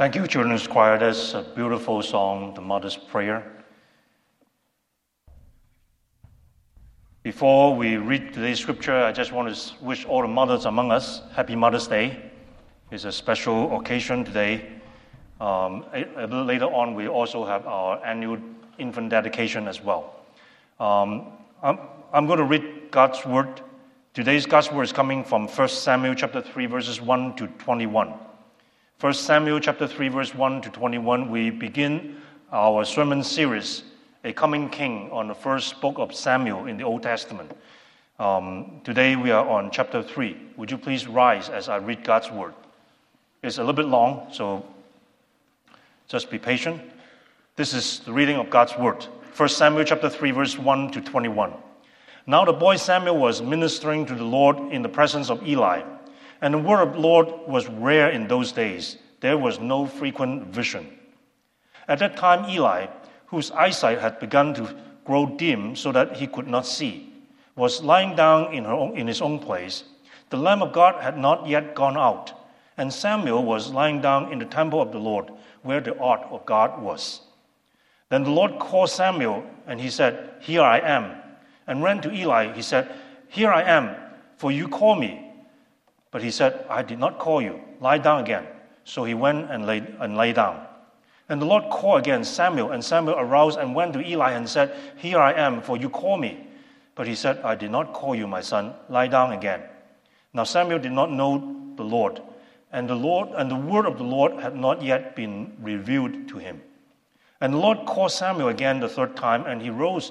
Thank you, Children's Choir. That's a beautiful song, The Mother's Prayer. Before we read today's scripture, I just want to wish all the mothers among us Happy Mother's Day. It's a special occasion today. A little later on, we also have our annual infant dedication as well. I'm going to read God's Word. Today's God's Word is coming from 1 Samuel chapter 3, verses 1 to 21. 1 Samuel chapter 3, verse 1 to 21, we begin our sermon series, A Coming King, on the first book of Samuel in the Old Testament. Today we are on chapter 3. Would you please rise as I read God's Word? It's a little bit long, so just be patient. This is the reading of God's Word. 1 Samuel chapter 3, verse 1 to 21. Now the boy Samuel was ministering to the Lord in the presence of Eli. And the word of the Lord was rare in those days. There was no frequent vision. At that time, Eli, whose eyesight had begun to grow dim so that he could not see, was lying down in his own place. The Lamb of God had not yet gone out, and Samuel was lying down in the temple of the Lord, where the ark of God was. Then the Lord called Samuel, and he said, "Here I am." And ran to Eli, he said, "Here I am, for you call me." But he said, "I did not call you. Lie down again." So he went and lay down. And the Lord called again Samuel, and Samuel arose and went to Eli and said, "Here I am, for you call me." But he said, "I did not call you, my son. Lie down again." Now Samuel did not know the Lord, and the word of the Lord had not yet been revealed to him. And the Lord called Samuel again the third time, and he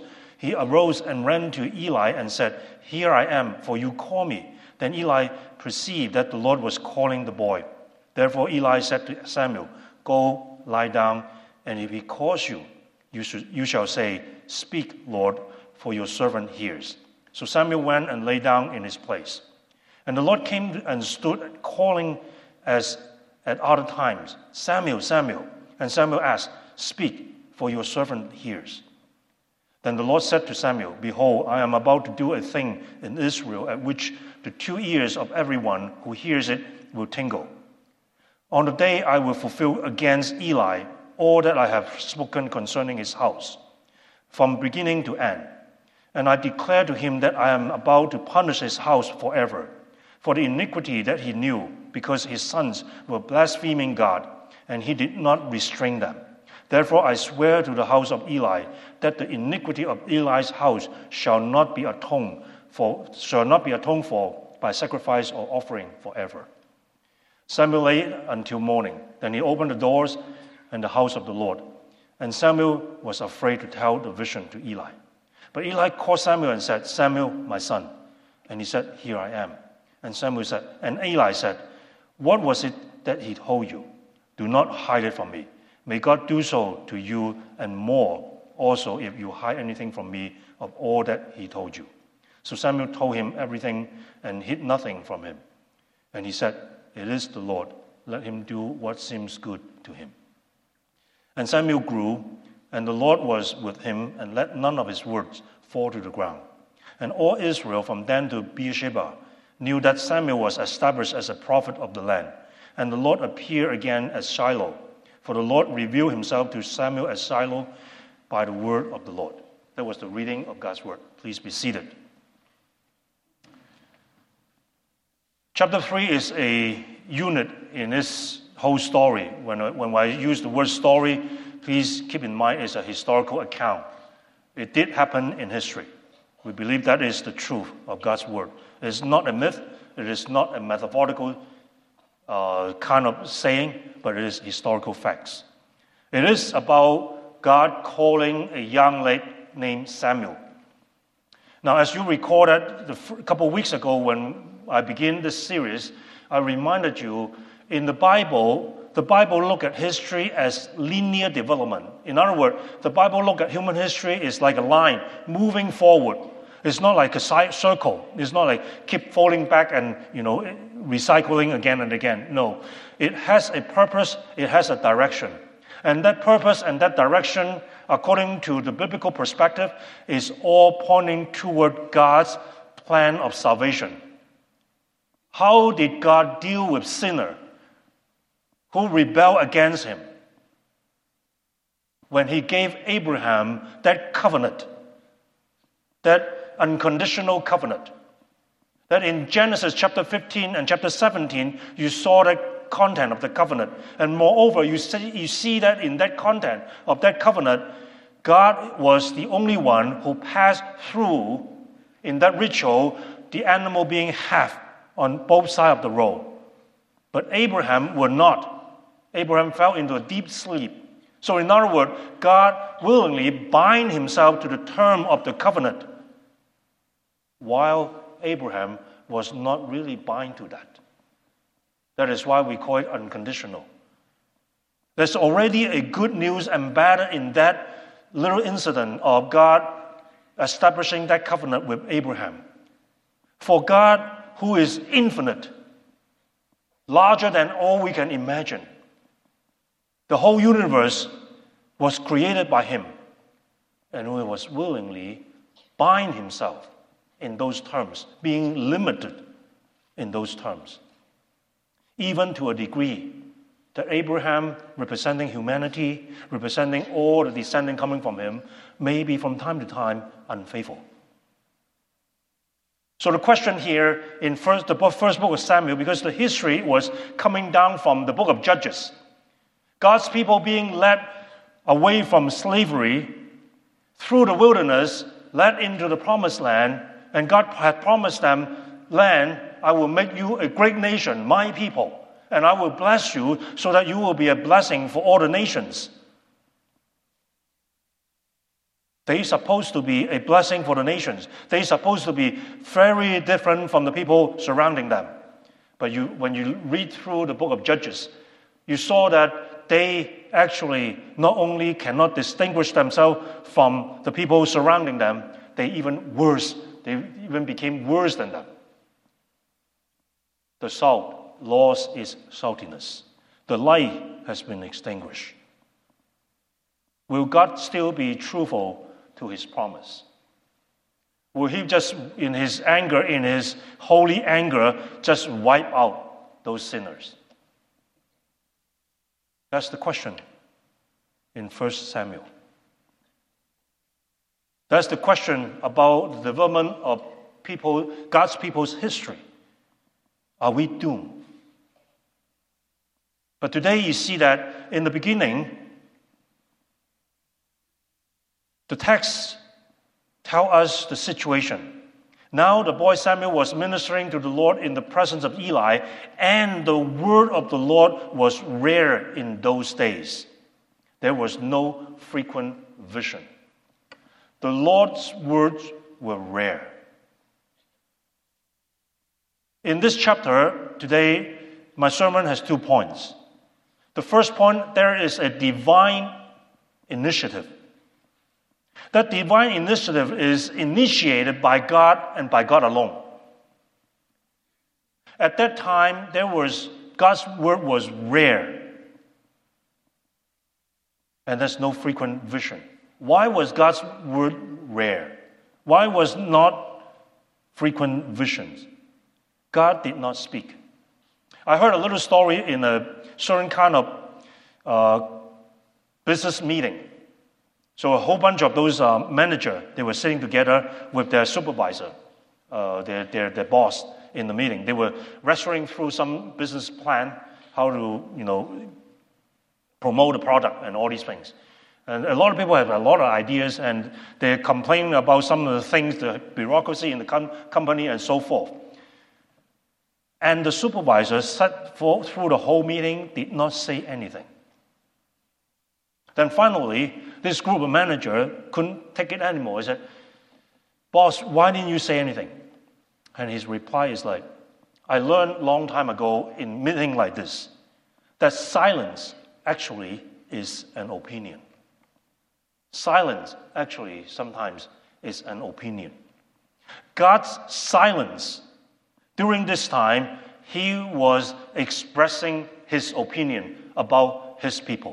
arose and ran to Eli and said, "Here I am, for you call me." Then Eli perceived that the Lord was calling the boy. Therefore Eli said to Samuel, "Go, lie down, and if he calls you, you shall say, 'Speak, Lord, for your servant hears.'" So Samuel went and lay down in his place. And the Lord came and stood calling as at other times, "Samuel, Samuel." And Samuel asked, "Speak, for your servant hears." Then the Lord said to Samuel, "Behold, I am about to do a thing in Israel at which the 2 ears of everyone who hears it will tingle. On the day I will fulfill against Eli all that I have spoken concerning his house, from beginning to end. And I declare to him that I am about to punish his house forever, for the iniquity that he knew, because his sons were blaspheming God, and he did not restrain them. Therefore I swear to the house of Eli that the iniquity of Eli's house shall not be atoned for by sacrifice or offering forever." Samuel lay until morning. Then he opened the doors and the house of the Lord. And Samuel was afraid to tell the vision to Eli. But Eli called Samuel and said, "Samuel, my son." And he said, "Here I am." And Eli said, "What was it that he told you? Do not hide it from me. May God do so to you and more also if you hide anything from me of all that he told you." So Samuel told him everything and hid nothing from him. And he said, "It is the Lord. Let him do what seems good to him." And Samuel grew, and the Lord was with him, and let none of his words fall to the ground. And all Israel from Dan to Beersheba knew that Samuel was established as a prophet of the land. And the Lord appeared again at Shiloh, for the Lord revealed himself to Samuel at Shiloh by the word of the Lord. That was the reading of God's word. Please be seated. Chapter 3 is a unit in this whole story. When I use the word story, please keep in mind it's a historical account. It did happen in history. We believe that is the truth of God's word. It is not a myth. It is not a metaphorical kind of saying, but it is historical facts. It is about God calling a young lad named Samuel. Now, as you recall that a couple of weeks ago when I began this series, I reminded you in the Bible look at history as linear development. In other words, the Bible look at human history is like a line moving forward. It's not like a circle. It's not like keep falling back and, recycling again and again. No. It has a purpose. It has a direction. And that purpose and that direction, according to the biblical perspective, is all pointing toward God's plan of salvation. How did God deal with sinner? who rebelled against him when he gave Abraham that covenant, that unconditional covenant. That in Genesis chapter 15 and chapter 17, you saw the content of the covenant. And moreover, you see that in that content of that covenant, God was the only one who passed through, in that ritual, the animal being half on both sides of the road. But Abraham would not. Abraham fell into a deep sleep. So in other words, God willingly bind himself to the term of the covenant, while Abraham was not really bound to that. That is why we call it unconditional. There's already a good news embedded in that little incident of God establishing that covenant with Abraham. For God, who is infinite, larger than all we can imagine, the whole universe was created by him, and he was willingly bind himself in those terms, being limited in those terms. Even to a degree that Abraham, representing humanity, representing all the descendants coming from him, may be from time to time unfaithful. So the question here in the first book of Samuel, because the history was coming down from the book of Judges, God's people being led away from slavery through the wilderness, led into the promised land, and God had promised them, land, I will make you a great nation, my people, and I will bless you so that you will be a blessing for all the nations. They're supposed to be a blessing for the nations. They're supposed to be very different from the people surrounding them. But when you read through the book of Judges, you saw that they actually not only cannot distinguish themselves from the people surrounding them, they even became worse than them. The salt lost its saltiness. The light has been extinguished. Will God still be truthful to his promise? Will he just, in his anger, in his holy anger, just wipe out those sinners? That's the question in 1 Samuel. That's the question about the development of God's people's history. Are we doomed? But today you see that in the beginning, the text tells us the situation. Now the boy Samuel was ministering to the Lord in the presence of Eli, and the word of the Lord was rare in those days. There was no frequent vision. The Lord's words were rare. In this chapter, today, my sermon has 2 points. The first point, there is a divine initiative. That divine initiative is initiated by God and by God alone. At that time, God's word was rare. And there's no frequent vision. Why was God's word rare? Why was not frequent visions? God did not speak. I heard a little story in a certain kind of business meeting. So a whole bunch of those managers, they were sitting together with their supervisor, their boss in the meeting. They were wrestling through some business plan, how to, promote the product and all these things. And a lot of people have a lot of ideas, and they're complaining about some of the things, the bureaucracy in the company and so forth. And the supervisor sat through the whole meeting, did not say anything. Then finally, this group of managers couldn't take it anymore. He said, "Boss, why didn't you say anything?" And his reply is like, "I learned a long time ago in meeting like this, that silence actually is an opinion. Silence actually sometimes is an opinion." God's silence, during this time, he was expressing his opinion about his people.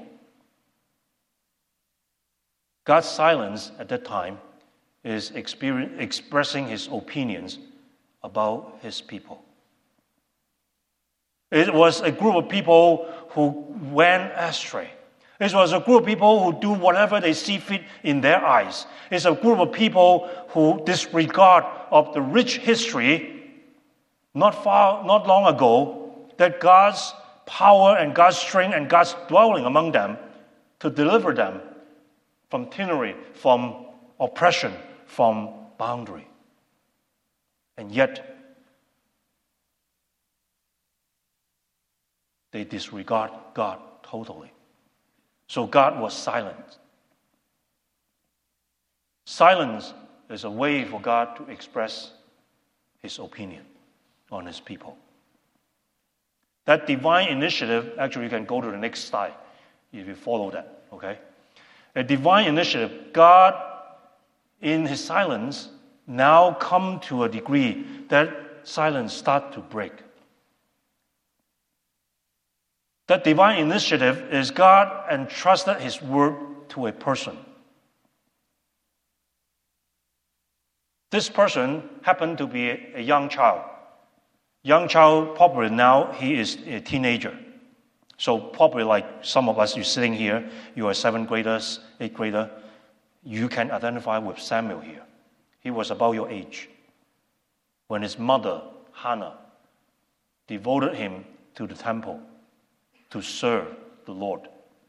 God's silence at that time is expressing his opinions about his people. It was a group of people who went astray. It was a group of people who do whatever they see fit in their eyes. It's a group of people who disregard of the rich history not long ago, that God's power and God's strength and God's dwelling among them to deliver them from tyranny, from oppression, from boundary. And yet, they disregard God totally. So God was silent. Silence is a way for God to express his opinion on his people. That divine initiative, actually you can go to the next slide if you follow that, okay? A divine initiative, God in his silence now come to a degree that silence start to break. That divine initiative is God entrusted his word to a person. This person happened to be a young child. Young child, probably now he is a teenager. So probably like some of us, you're sitting here, you are 7th graders, 8th grader, you can identify with Samuel here. He was about your age when his mother, Hannah, devoted him to the temple to serve the Lord.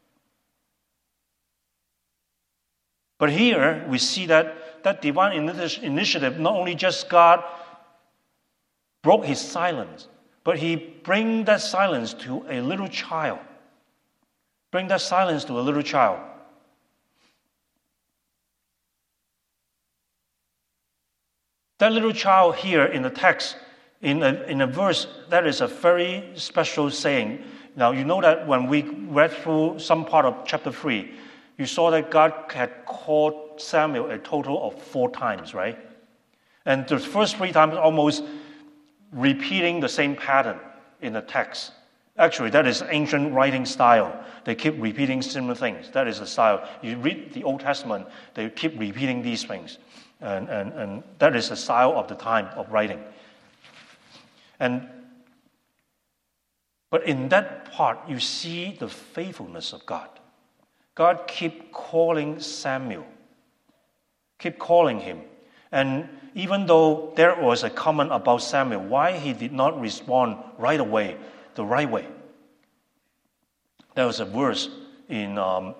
But here we see that divine initiative, not only just God broke his silence, but he bring that silence to a little child. Bring that silence to a little child. That little child here in the text, in a verse, that is a very special saying. Now, you know that when we read through some part of chapter 3, you saw that God had called Samuel a total of 4 times, right? And the first 3 times almost repeating the same pattern in the text. Actually, that is ancient writing style. They keep repeating similar things. That is the style. You read the Old Testament, they keep repeating these things. And that is the style of the time of writing. But in that part, you see the faithfulness of God. God keep calling Samuel, keep calling him. And even though there was a comment about Samuel, why he did not respond right away, the right way. There was a verse in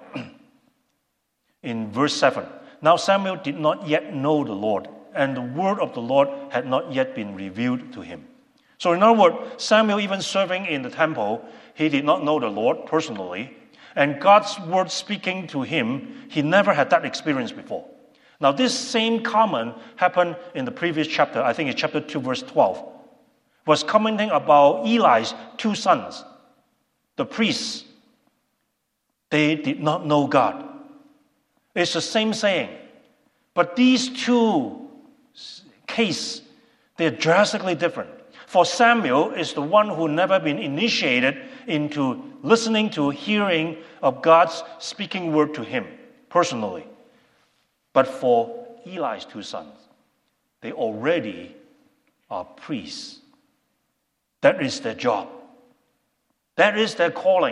verse 7. Now Samuel did not yet know the Lord, and the word of the Lord had not yet been revealed to him. So in other words, Samuel, even serving in the temple, he did not know the Lord personally. And God's word speaking to him, he never had that experience before. Now this same comment happened in the previous chapter, I think it's chapter 2, verse 12. Was commenting about Eli's 2 sons, the priests. They did not know God. It's the same saying. But these 2 cases, they're drastically different. For Samuel is the one who never been initiated into listening to, hearing of God's speaking word to him personally. But for Eli's 2 sons, they already are priests. That is their job. That is their calling.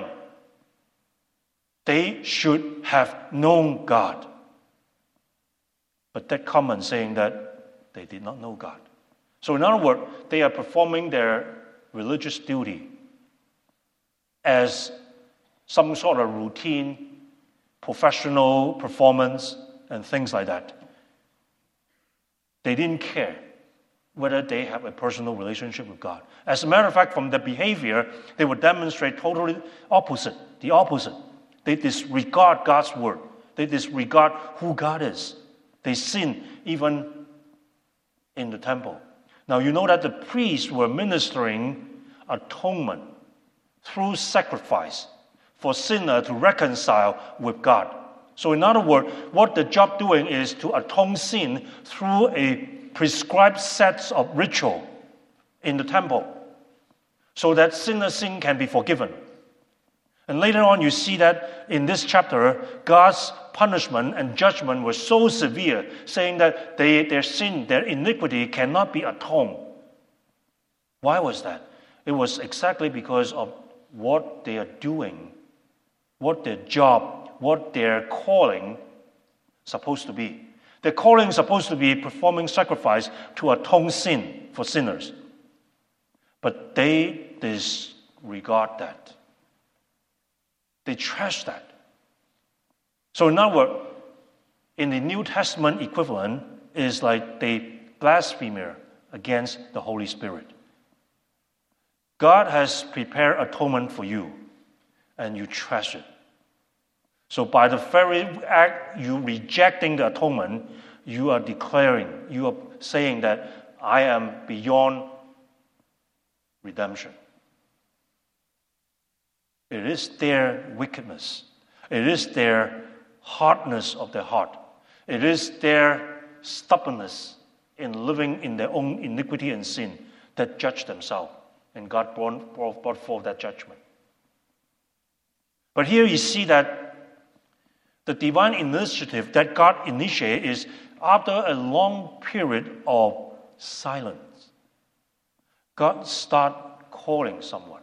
They should have known God. But that comment saying that they did not know God. So in other words, they are performing their religious duty as some sort of routine, professional performance, and things like that. They didn't care whether they have a personal relationship with God. As a matter of fact, from their behavior, they would demonstrate totally the opposite. They disregard God's word. They disregard who God is. They sin even in the temple. Now, you know that the priests were ministering atonement through sacrifice for sinner to reconcile with God. So in other words, what the job doing is to atone sin through a prescribed set of ritual in the temple so that sinner's sin can be forgiven. And later on, you see that in this chapter, God's punishment and judgment were so severe, saying that their sin, their iniquity cannot be atoned. Why was that? It was exactly because of what they are doing, what their job, what their calling supposed to be. Their calling is supposed to be performing sacrifice to atone sin for sinners. But they disregard that. They trash that. So in other words, in the New Testament equivalent is like they blaspheme against the Holy Spirit. God has prepared atonement for you, and you trash it. So by the very act you rejecting the atonement, you are declaring, you are saying that I am beyond redemption. It is their wickedness. It is their hardness of their heart. It is their stubbornness in living in their own iniquity and sin that judge themselves. And God brought forth that judgment. But here you see that the divine initiative that God initiated is after a long period of silence. God started calling someone.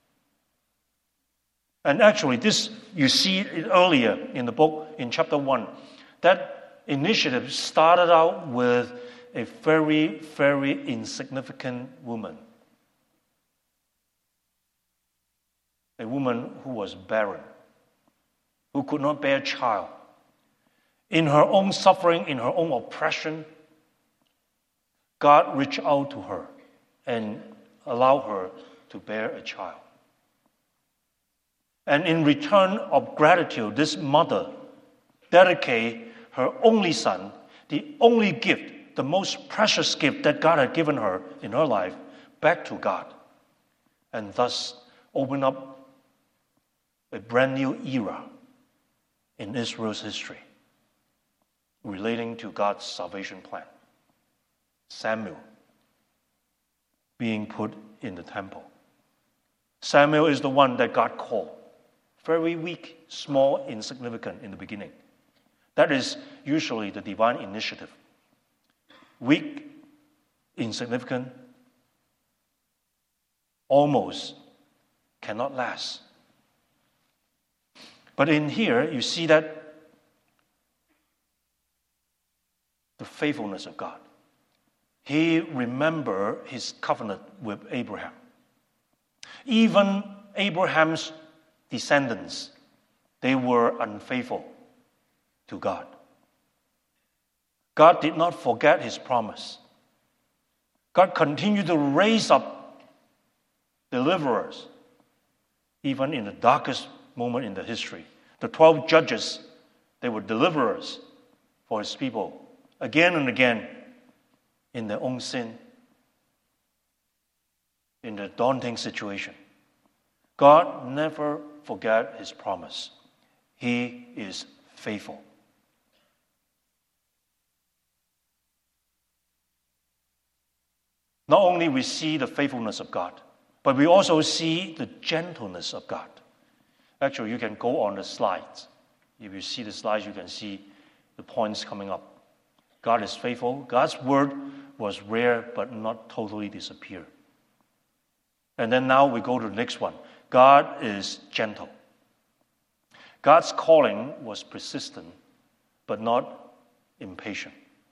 And actually, this you see it earlier in the book, in chapter 1. That initiative started out with a very, very insignificant woman. A woman who was barren, who could not bear a child. In her own suffering, in her own oppression, God reached out to her and allowed her to bear a child. And in return of gratitude, this mother dedicated her only son, the only gift, the most precious gift that God had given her in her life, back to God. And thus opened up a brand new era in Israel's history relating to God's salvation plan. Samuel being put in the temple. Samuel is the one that God called. Very weak, small, insignificant in the beginning. That is usually the divine initiative. Weak, insignificant, almost cannot last. But in here, you see that the faithfulness of God. He remembered his covenant with Abraham. Even Abraham's descendants, they were unfaithful to God. God did not forget his promise. God continued to raise up deliverers, even in the darkest moment in the history. The 12 judges, they were deliverers for his people, again and again, in their own sin, in the daunting situation. God never forgot his promise. He is faithful. Not only we see the faithfulness of God, but we also see the gentleness of God. Actually, you can go on the slides. If you see the slides, you can see the points coming up. God is faithful. God's word was rare, but not totally disappeared. And then now we go to the next one. God is gentle. God's calling was persistent, but not impatient.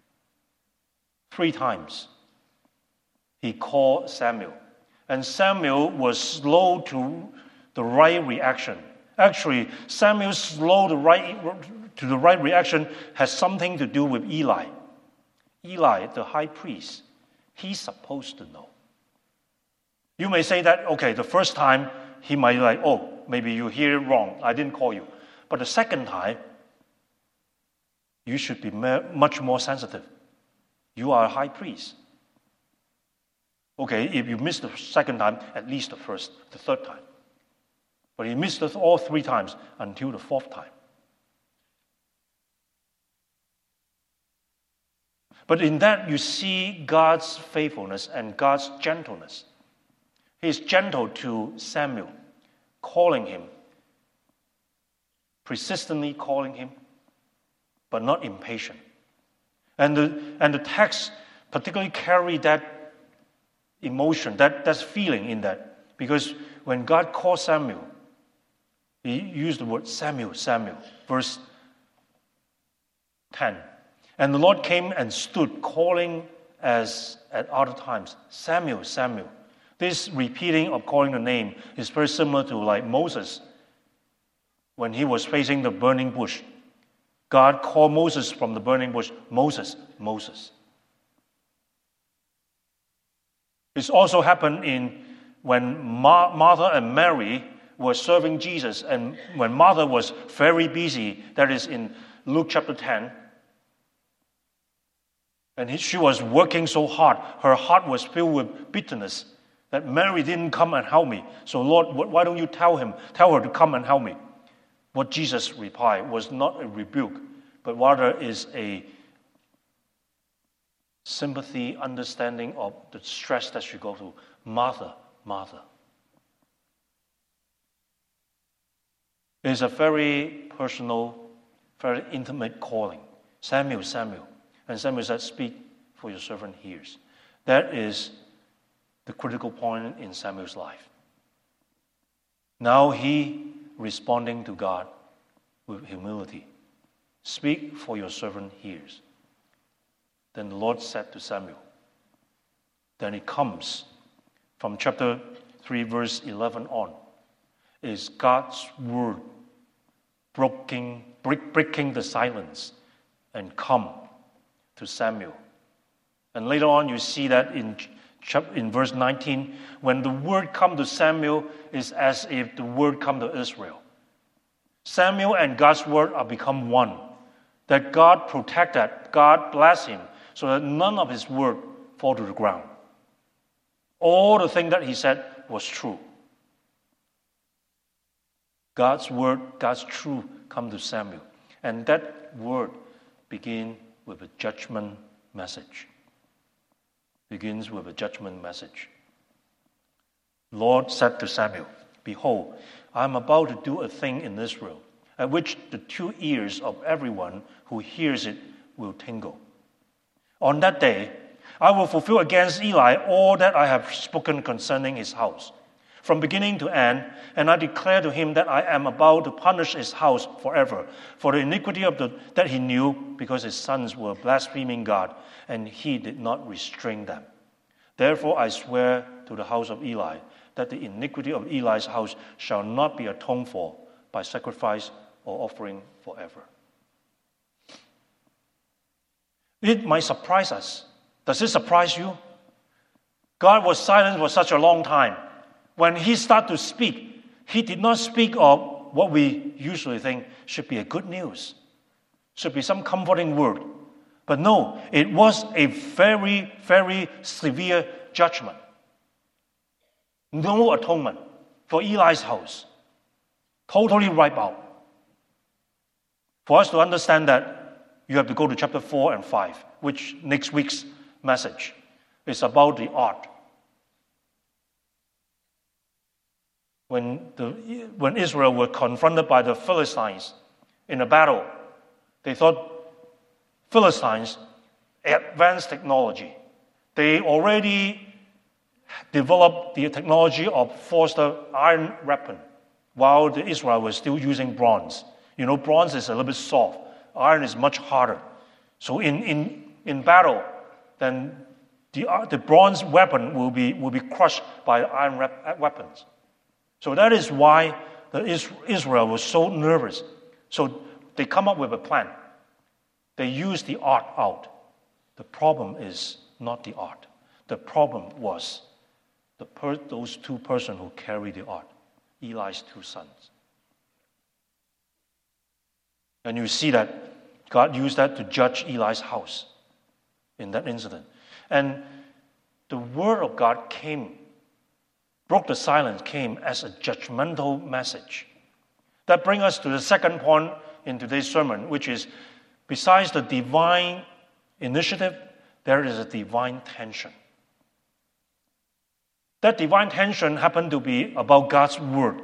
3 times he called Samuel, and Samuel was slow to the right reaction. Actually, Samuel's slow to the right reaction has something to do with Eli. Eli, the high priest, he's supposed to know. You may say that, okay, the first time he might like, oh, maybe you hear it wrong. I didn't call you. But the second time, you should be much more sensitive. You are a high priest. Okay, if you miss the second time, at least the third time. But he missed it all 3 times until the 4th time. But in that, you see God's faithfulness and God's gentleness. He is gentle to Samuel, calling him, persistently calling him, but not impatient. And the text particularly carry that emotion, that feeling in that. Because when God called Samuel, he used the word Samuel, Samuel, verse 10. And the Lord came and stood, calling as at other times, Samuel, Samuel. This repeating of calling the name is very similar to like Moses when he was facing the burning bush. God called Moses from the burning bush, Moses, Moses. This also happened when Martha and Mary were serving Jesus, and when Martha was very busy, that is in Luke chapter 10, and she was working so hard, her heart was filled with bitterness, that Mary didn't come and help me. So Lord, why don't you tell her to come and help me? What Jesus replied was not a rebuke, but rather is a sympathy, understanding of the stress that she goes through. Martha, Martha. It is a very personal, very intimate calling. Samuel, Samuel. And Samuel said, speak, for your servant hears. That is the critical point in Samuel's life. Now he responding to God with humility. Speak, for your servant hears. Then the Lord said to Samuel. Then it comes from chapter 3, verse 11 on. It is God's word breaking the silence and come to Samuel. And later on you see that in verse 19, when the word come to Samuel, is as if the word come to Israel. Samuel and God's word are become one. That God protect that, God bless him, so that none of his word fall to the ground. All the thing that he said was true. God's word, God's truth come to Samuel. And that word begin with a judgment message. Begins with a judgment message. Lord said to Samuel, behold, I am about to do a thing in Israel, at which the 2 ears of everyone who hears it will tingle. On that day, I will fulfill against Eli all that I have spoken concerning his house, from beginning to end, and I declare to him that I am about to punish his house forever for the iniquity that he knew, because his sons were blaspheming God, and he did not restrain them. Therefore I swear to the house of Eli that the iniquity of Eli's house shall not be atoned for by sacrifice or offering forever. It might surprise us. Does it surprise you? God was silent for such a long time. When he started to speak, he did not speak of what we usually think should be a good news, should be some comforting word. But no, it was a very, very severe judgment. No atonement for Eli's house. Totally wiped out. For us to understand that, you have to go to chapter 4 and 5, which next week's message is about the ark. When Israel were confronted by the Philistines in a battle, they thought Philistines advanced technology. They already developed the technology of forged iron weapon, while the Israel was still using bronze. You know, bronze is a little bit soft. Iron is much harder. So in battle, then the bronze weapon will be crushed by iron weapons. So that is why Israel was so nervous. So they come up with a plan. They use the ark out. The problem is not the ark. The problem was those 2 persons who carried the ark, Eli's 2 sons. And you see that God used that to judge Eli's house in that incident. And the word of God broke the silence, came as a judgmental message. That brings us to the second point in today's sermon, which is, besides the divine initiative, there is a divine tension. That divine tension happened to be about God's word.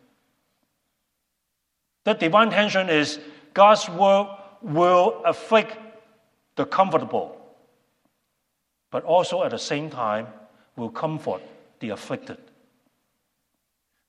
That divine tension is God's word will afflict the comfortable, but also at the same time will comfort the afflicted.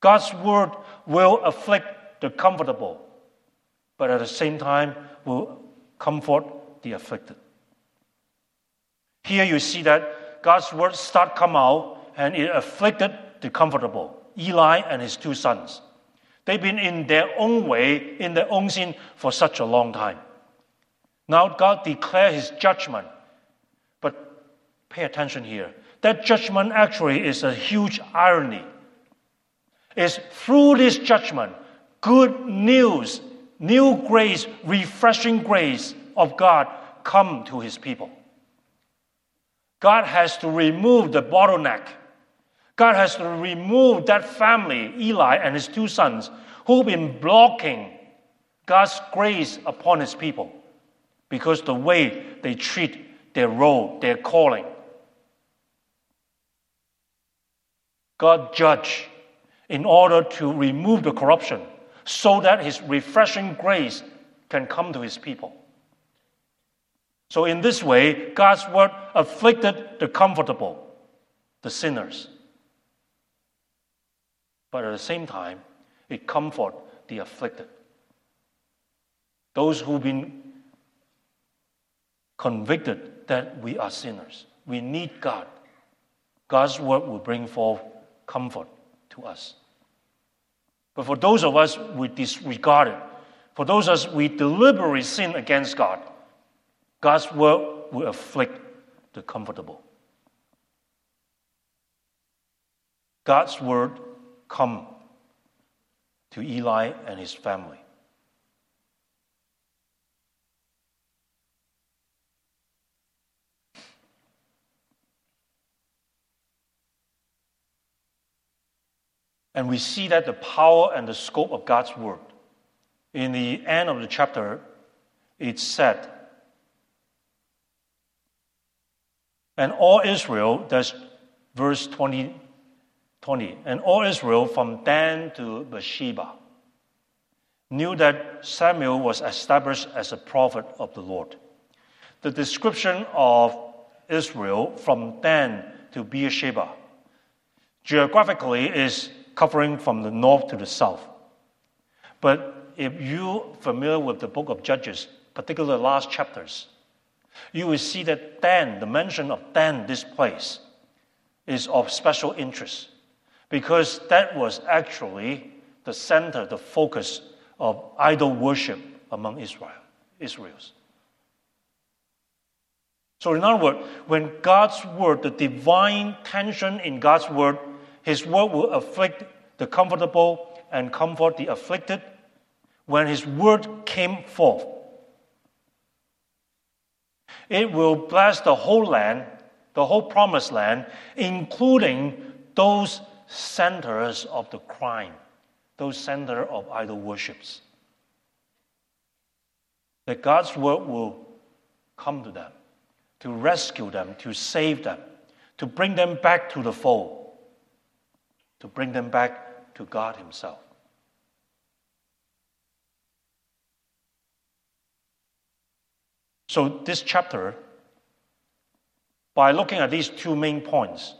God's word will afflict the comfortable, but at the same time will comfort the afflicted. Here you see that God's word come out and it afflicted the comfortable, Eli and his 2 sons. They've been in their own way, in their own sin for such a long time. Now God declares his judgment. But pay attention here. That judgment actually is a huge irony. It's through this judgment, good news, new grace, refreshing grace of God come to his people. God has to remove the bottleneck. God has to remove that family, Eli and his 2 sons, who've been blocking God's grace upon his people because the way they treat their role, their calling. God judged in order to remove the corruption so that his refreshing grace can come to his people. So in this way, God's word afflicted the comfortable, the sinners. But at the same time, it comforts the afflicted. Those who've been convicted that we are sinners. We need God. God's word will bring forth comfort to us. But for those of us we disregard it, for those of us we deliberately sin against God, God's word will afflict the comfortable. God's word come to Eli and his family. And we see that the power and the scope of God's word. In the end of the chapter, it said, and all Israel, that's verse 20, and all Israel from Dan to Beersheba knew that Samuel was established as a prophet of the Lord. The description of Israel from Dan to Beersheba geographically is covering from the north to the south. But if you're familiar with the book of Judges, particularly the last chapters, you will see that Dan, the mention of Dan, this place, is of special interest because that was actually the center, the focus of idol worship among Israelites. So in other words, when God's word, the divine tension in God's word, his word will afflict the comfortable and comfort the afflicted. When his word came forth, it will bless the whole land, the whole promised land, including those centers of the crime, those centers of idol worships. That God's word will come to them, to rescue them, to save them, to bring them back to the fold, to bring them back to God himself. So this chapter, by looking at these 2 main points,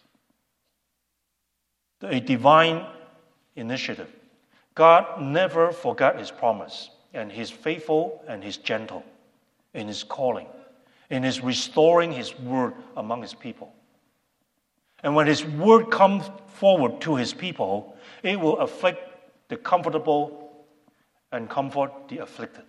a divine initiative. God never forgot his promise, and he's faithful and he's gentle in his calling, in his restoring his word among his people. And when his word comes forward to his people, it will afflict the comfortable and comfort the afflicted.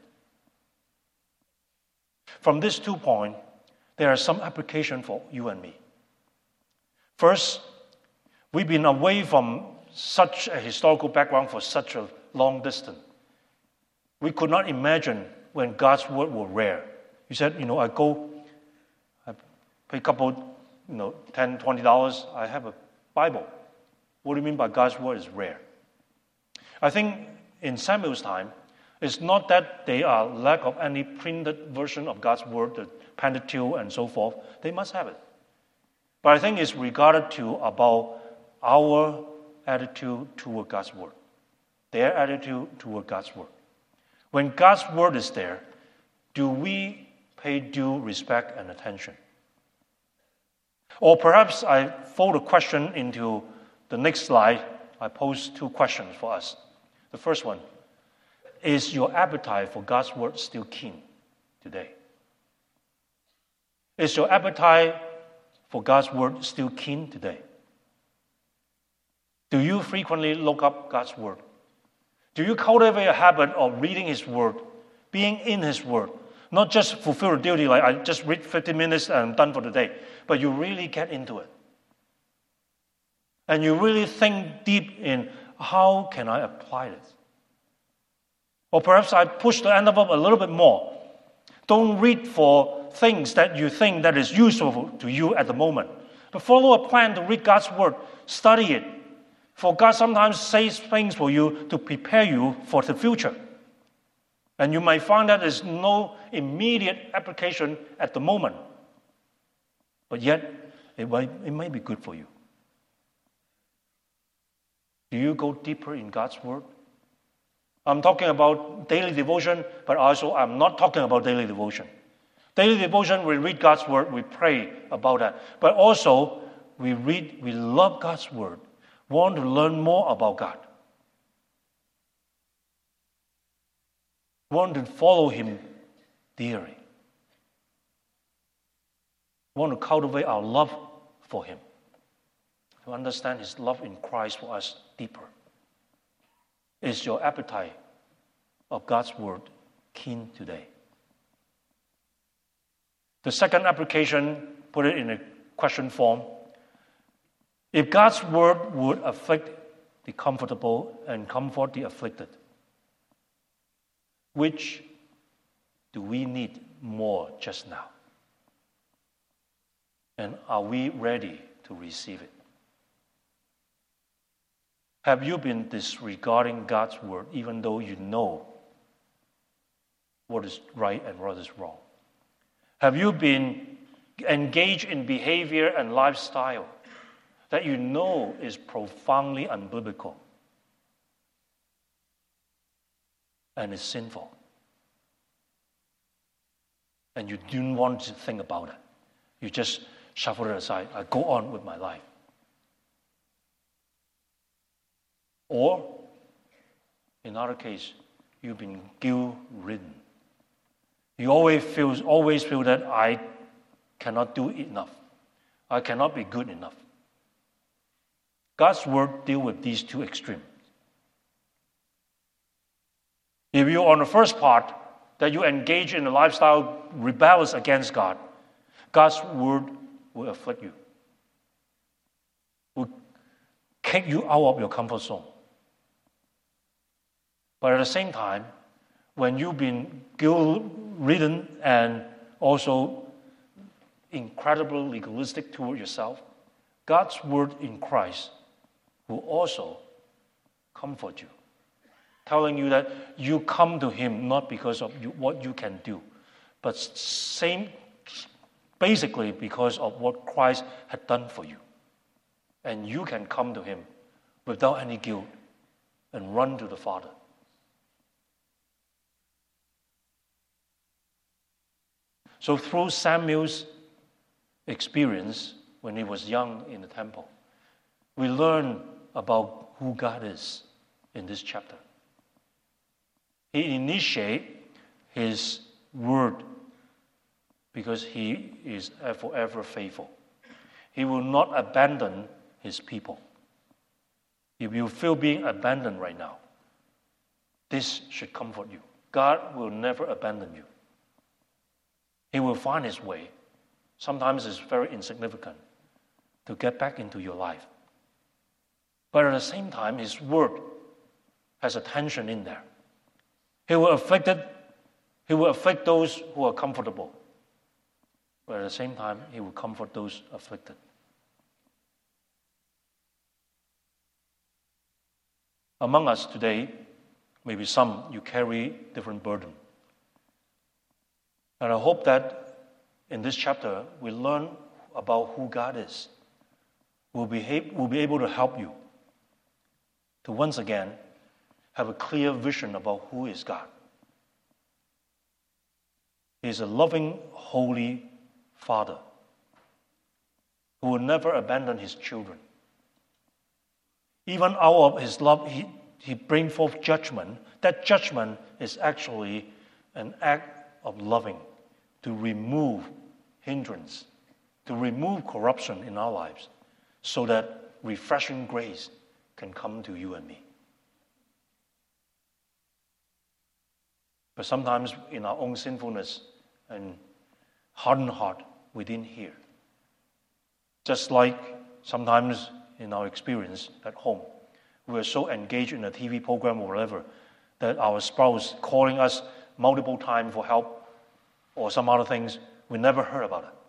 From these 2 points, there are some application for you and me. First, we've been away from such a historical background for such a long distance. We could not imagine when God's word was rare. You said, I pay a couple, $10, $20, I have a Bible. What do you mean by God's word is rare? I think in Samuel's time, it's not that they are lack of any printed version of God's word, the Pentateuch and so forth. They must have it. But I think it's regarded to about our attitude toward God's word, their attitude toward God's word. When God's word is there, do we pay due respect and attention? Or perhaps I fold the question into the next slide I pose two questions for us. The first one, is your appetite for God's word still keen today? Is your appetite for God's word still keen today? Do you frequently look up God's word? Do you cultivate a habit of reading his word, being in his word? Not just fulfill a duty like I just read 50 minutes and I'm done for the day, but you really get into it. And you really think deep in how can I apply this? Or perhaps I push the envelope a little bit more. Don't read for things that you think that is useful to you at the moment. But follow a plan to read God's word. Study it. For God sometimes says things for you to prepare you for the future. And you might find that there's no immediate application at the moment. But yet, it might be good for you. Do you go deeper in God's word? I'm talking about daily devotion, but also I'm not talking about daily devotion. Daily devotion, we read God's word, we pray about that. But also, we love God's word, want to learn more about God. Want to follow him dearly. Want to cultivate our love for him. To understand his love in Christ for us deeper. Is your appetite of God's word keen today? The second application, put it in a question form. If God's word would afflict the comfortable and comfort the afflicted, which do we need more just now? And are we ready to receive it? Have you been disregarding God's word even though you know what is right and what is wrong? Have you been engaged in behavior and lifestyle that you know is profoundly unbiblical and is sinful? And you don't want to think about it. You just shuffle it aside. I go on with my life. Or, in other case, you've been guilt-ridden. You always feel that I cannot do enough. I cannot be good enough. God's word deals with these two extremes. If you're on the first part, that you engage in a lifestyle rebellious against God, God's word will afflict you. Will kick you out of your comfort zone. But at the same time, when you've been guilt-ridden and also incredibly legalistic toward yourself, God's word in Christ will also comfort you, telling you that you come to him not because of what you can do, but basically because of what Christ had done for you. And you can come to him without any guilt and run to the Father. So through Samuel's experience when he was young in the temple, we learn about who God is in this chapter. He initiates his word because he is forever faithful. He will not abandon his people. If you feel being abandoned right now, this should comfort you. God will never abandon you. He will find his way. Sometimes it's very insignificant to get back into your life. But at the same time, his word has a tension in there. He will afflict those who are comfortable. But at the same time, he will comfort those afflicted. Among us today, maybe some, you carry different burden. And I hope that in this chapter, we learn about who God is. We'll be able to help you to once again have a clear vision about who is God. He is a loving, holy Father who will never abandon his children. Even out of his love, he brings forth judgment. That judgment is actually an act of loving, to remove hindrance, to remove corruption in our lives, so that refreshing grace can come to you and me. But sometimes in our own sinfulness and hardened heart, we didn't hear. Just like sometimes in our experience at home, we are so engaged in a TV program or whatever that our spouse calling us multiple times for help or some other things, we never heard about it.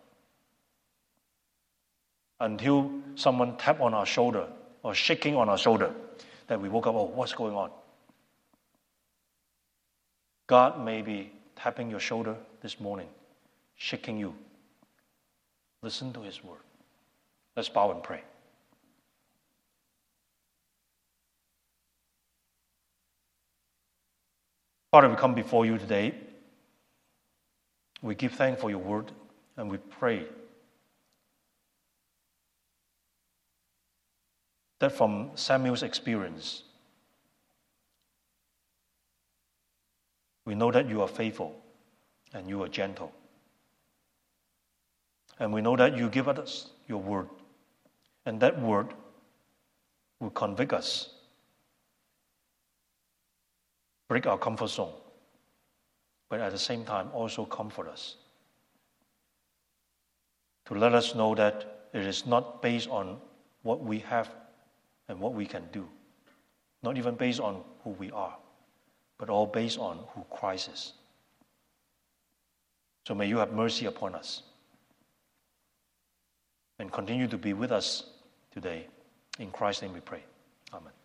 Until someone tapped on our shoulder or shaking on our shoulder, that we woke up, oh, what's going on? God may be tapping your shoulder this morning, shaking you. Listen to his word. Let's bow and pray. Father, we come before you today. We give thanks for your word, and we pray that from Samuel's experience, we know that you are faithful and you are gentle. And we know that you give us your word, and that word will convict us, break our comfort zone, but at the same time also comfort us. To let us know that it is not based on what we have and what we can do, not even based on who we are, but all based on who Christ is. So may you have mercy upon us and continue to be with us today. In Christ's name we pray. Amen.